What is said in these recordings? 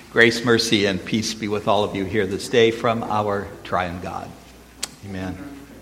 Grace, mercy, and peace be with all of you here this day from our triune God. Amen.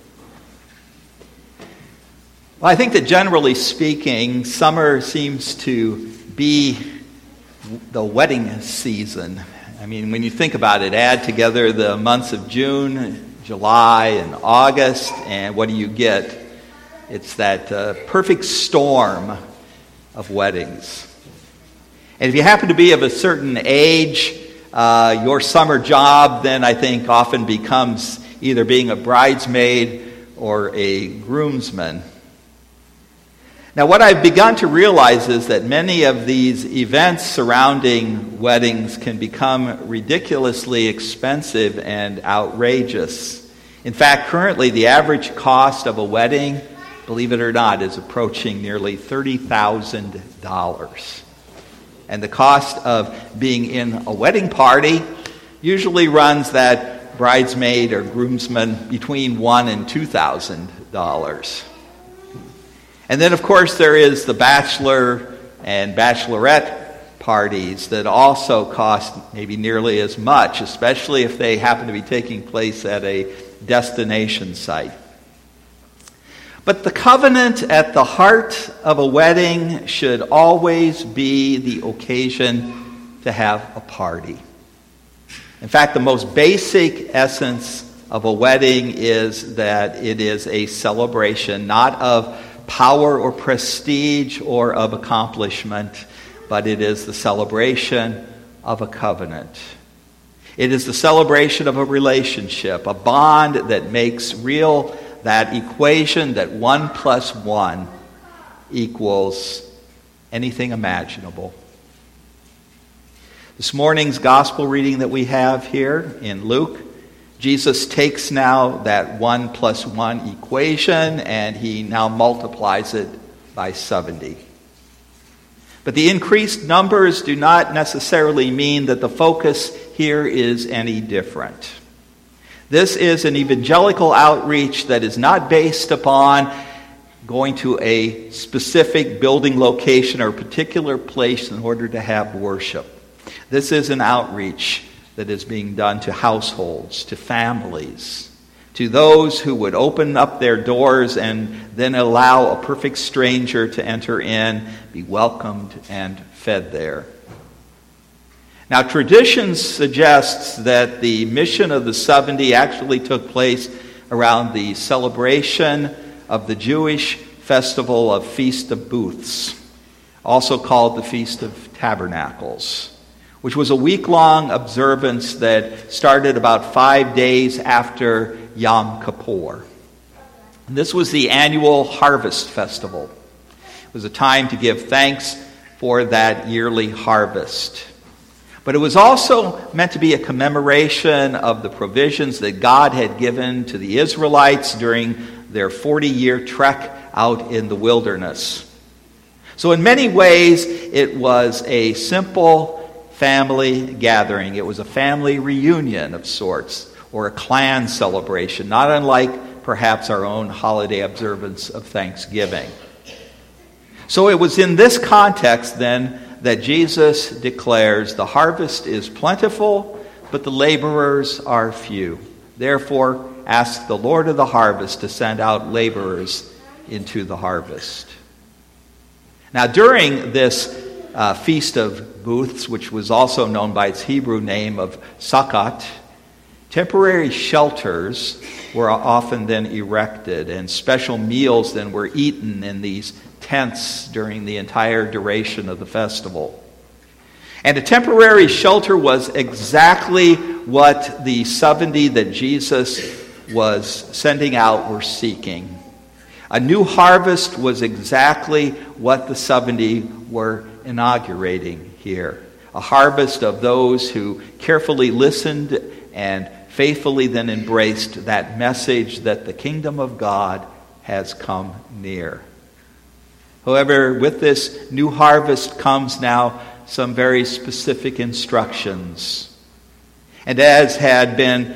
Well, I think that generally speaking, summer seems to be the wedding season. I mean, when you think about it, add together the months of June, July, and August, and what do you get? It's that perfect storm of weddings. And if you happen to be of a certain age, your summer job then I think often becomes either being a bridesmaid or a groomsman. Now what I've begun to realize is that many of these events surrounding weddings can become ridiculously expensive and outrageous. In fact, currently the average cost of a wedding, believe it or not, is approaching nearly $30,000. And the cost of being in a wedding party usually runs that bridesmaid or groomsman between $1,000 and $2,000. And then, of course, there is the bachelor and bachelorette parties that also cost maybe nearly as much, especially if they happen to be taking place at a destination site. But the covenant at the heart of a wedding should always be the occasion to have a party. In fact, the most basic essence of a wedding is that it is a celebration, not of power or prestige or of accomplishment, but it is the celebration of a covenant. It is the celebration of a relationship, a bond that makes real that equation that 1 + 1 equals anything imaginable. This morning's gospel reading that we have here in Luke, Jesus takes now that 1 + 1 equation and he now multiplies it by 70. But the increased numbers do not necessarily mean that the focus here is any different. This is an evangelical outreach that is not based upon going to a specific building location or a particular place in order to have worship. This is an outreach that is being done to households, to families, to those who would open up their doors and then allow a perfect stranger to enter in, be welcomed and fed there. Now, tradition suggests that the mission of the 70 actually took place around the celebration of the Jewish festival of Feast of Booths, also called the Feast of Tabernacles, which was a week-long observance that started about 5 days after Yom Kippur. And this was the annual harvest festival. It was a time to give thanks for that yearly harvest. But it was also meant to be a commemoration of the provisions that God had given to the Israelites during their 40-year trek out in the wilderness. So in many ways, it was a simple family gathering. It was a family reunion of sorts, or a clan celebration, not unlike perhaps our own holiday observance of Thanksgiving. So it was in this context then that Jesus declares, the harvest is plentiful, but the laborers are few. Therefore, ask the Lord of the harvest to send out laborers into the harvest. Now, during this Feast of Booths, which was also known by its Hebrew name of Sukkot, temporary shelters were often then erected, and special meals then were eaten in these tents during the entire duration of the festival. And a temporary shelter was exactly what the 70 that Jesus was sending out were seeking. A new harvest was exactly what the 70 were inaugurating here. A harvest of those who carefully listened and faithfully then embraced that message that the kingdom of God has come near. However, with this new harvest comes now some very specific instructions. And as it had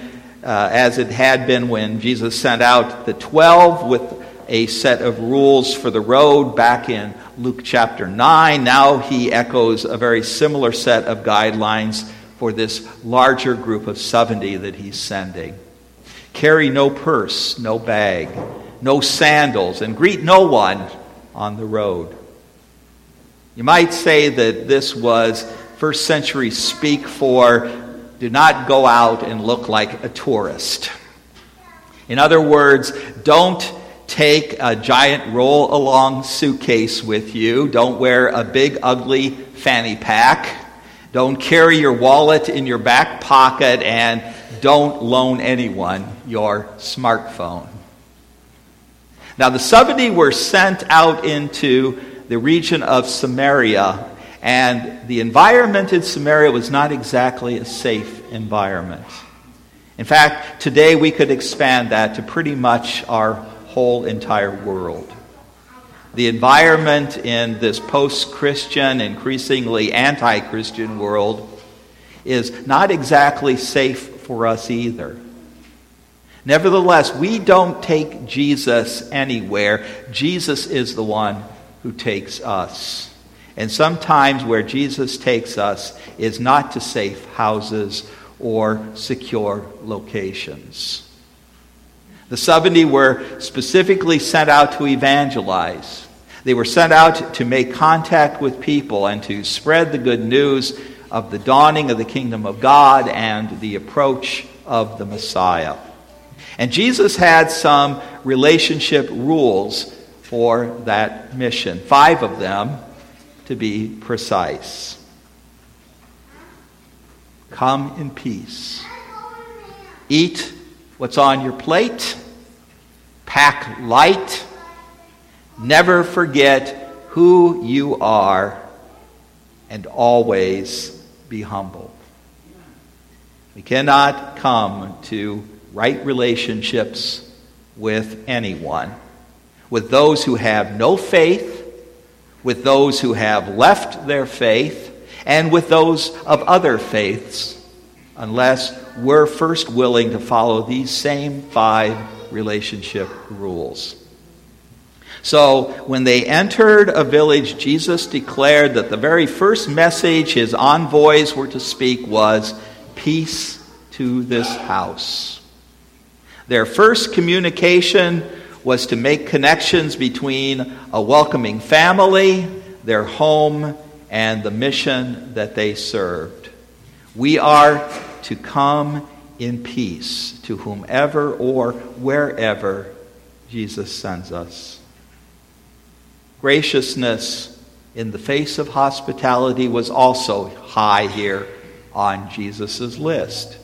been when Jesus sent out the 12 with a set of rules for the road back in Luke chapter 9, now he echoes a very similar set of guidelines for this larger group of 70 that he's sending. Carry no purse, no bag, no sandals, and greet no one on the road. You might say that this was first century speak for do not go out and look like a tourist. In other words, don't take a giant roll-along suitcase with you. Don't wear a big, ugly fanny pack. Don't carry your wallet in your back pocket, and don't loan anyone your smartphone. Now, the 70 were sent out into the region of Samaria, and the environment in Samaria was not exactly a safe environment. In fact, today we could expand that to pretty much our whole entire world. The environment in this post-Christian, increasingly anti-Christian world is not exactly safe for us either. Nevertheless, we don't take Jesus anywhere. Jesus is the one who takes us. And sometimes where Jesus takes us is not to safe houses or secure locations. The 70 were specifically sent out to evangelize. They were sent out to make contact with people and to spread the good news of the dawning of the kingdom of God and the approach of the Messiah. And Jesus had some relationship rules for that mission, 5 of them to be precise. Come in peace. Eat what's on your plate. Pack light. Never forget who you are, and always be humble. We cannot come to right relationships with anyone, with those who have no faith, with those who have left their faith, and with those of other faiths, unless we're first willing to follow these same 5 relationship rules. So, when they entered a village, Jesus declared that the very first message his envoys were to speak was, "Peace to this house." Their first communication was to make connections between a welcoming family, their home, and the mission that they served. We are to come in peace to whomever or wherever Jesus sends us. Graciousness in the face of hospitality was also high here on Jesus' list.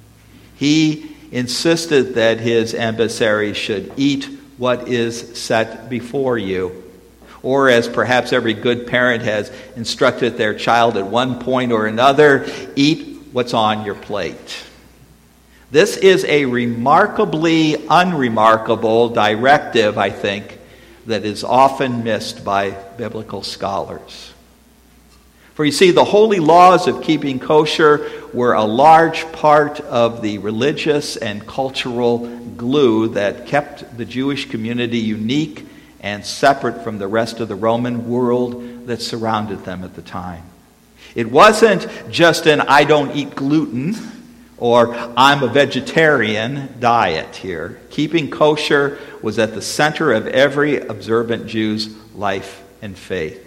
He insisted that his emissaries should eat what is set before you. Or as perhaps every good parent has instructed their child at one point or another, eat what's on your plate. This is a remarkably unremarkable directive, I think, that is often missed by biblical scholars. For you see, the holy laws of keeping kosher were a large part of the religious and cultural glue that kept the Jewish community unique and separate from the rest of the Roman world that surrounded them at the time. It wasn't just an "I don't eat gluten" or "I'm a vegetarian" diet here. Keeping kosher was at the center of every observant Jew's life and faith.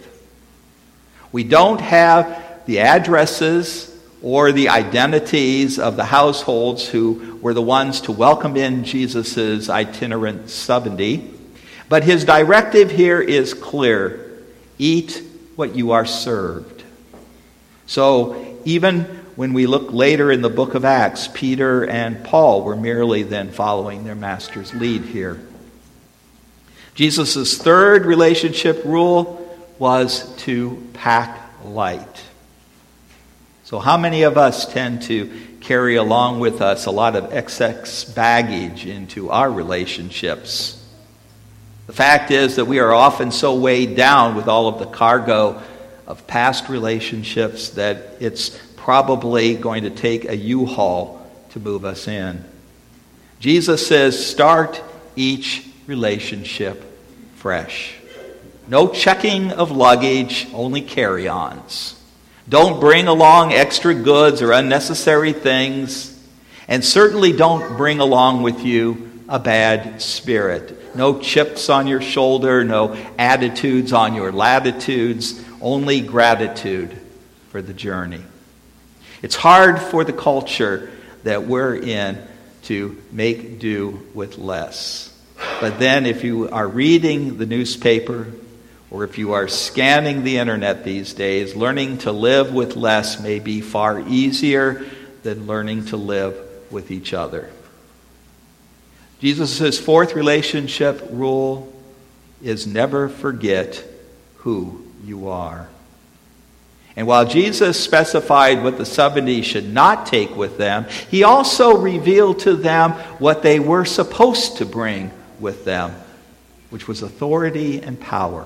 We don't have the addresses or the identities of the households who were the ones to welcome in Jesus' itinerant 70. But his directive here is clear. Eat what you are served. So even when we look later in the book of Acts, Peter and Paul were merely then following their master's lead here. Jesus' third relationship rule was to pack light. So how many of us tend to carry along with us a lot of excess baggage into our relationships? The fact is that we are often so weighed down with all of the cargo of past relationships that it's probably going to take a U-Haul to move us in. Jesus says, start each relationship fresh. No checking of luggage, only carry-ons. Don't bring along extra goods or unnecessary things. And certainly don't bring along with you a bad spirit. No chips on your shoulder, no attitudes on your latitudes, only gratitude for the journey. It's hard for the culture that we're in to make do with less. But then if you are reading the newspaper or if you are scanning the internet these days, learning to live with less may be far easier than learning to live with each other. Jesus' fourth relationship rule is never forget who you are. And while Jesus specified what the 70 should not take with them, he also revealed to them what they were supposed to bring with them, which was authority and power.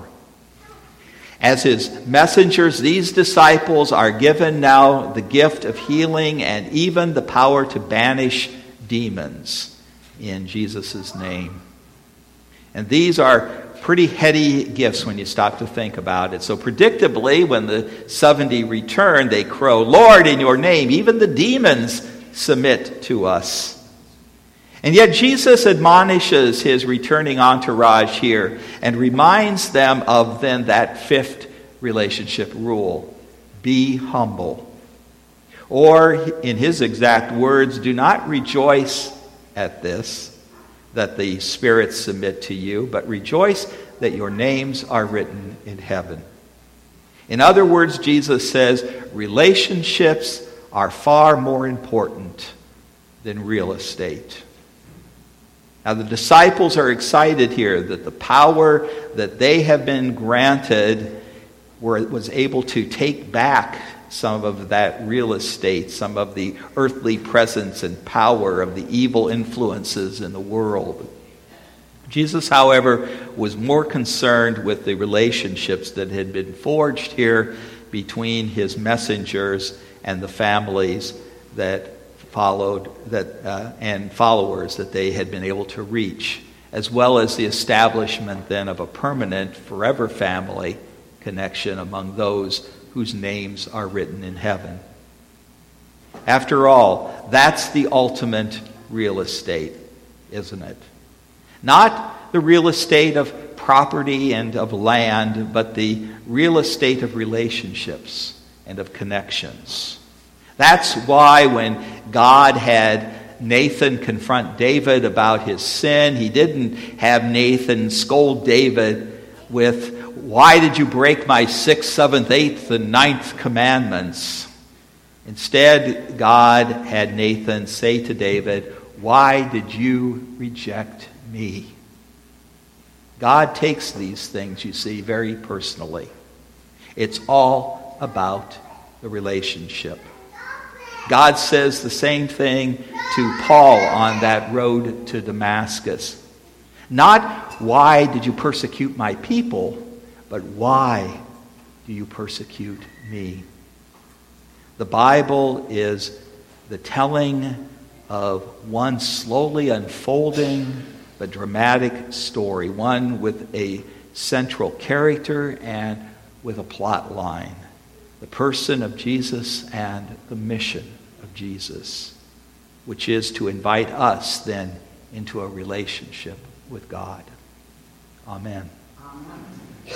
As his messengers, these disciples are given now the gift of healing and even the power to banish demons in Jesus' name. And these are pretty heady gifts when you stop to think about it. So predictably, when the 70 return, they crow, "Lord, in your name, even the demons submit to us." And yet Jesus admonishes his returning entourage here and reminds them of then that fifth relationship rule: be humble. Or, in his exact words, do not rejoice at this, that the spirits submit to you, but rejoice that your names are written in heaven. In other words, Jesus says, relationships are far more important than real estate. Now, the disciples are excited here that the power that they have been granted was able to take back some of that real estate, some of the earthly presence and power of the evil influences in the world. Jesus, however, was more concerned with the relationships that had been forged here between his messengers and the families that followed and followers that they had been able to reach, as well as the establishment then of a permanent, forever family connection among those whose names are written in heaven. After all, that's the ultimate real estate, isn't it? Not the real estate of property and of land, but the real estate of relationships and of connections. That's why when God had Nathan confront David about his sin, he didn't have Nathan scold David with, "Why did you break my 6th, 7th, 8th, and 9th commandments?" Instead, God had Nathan say to David, "Why did you reject me?" God takes these things, you see, very personally. It's all about the relationship. God says the same thing to Paul on that road to Damascus. Not, "Why did you persecute my people?" but "Why do you persecute me?" The Bible is the telling of one slowly unfolding but dramatic story, one with a central character and with a plot line. The person of Jesus and the mission of Jesus, which is to invite us then into a relationship with God. Amen. Amen.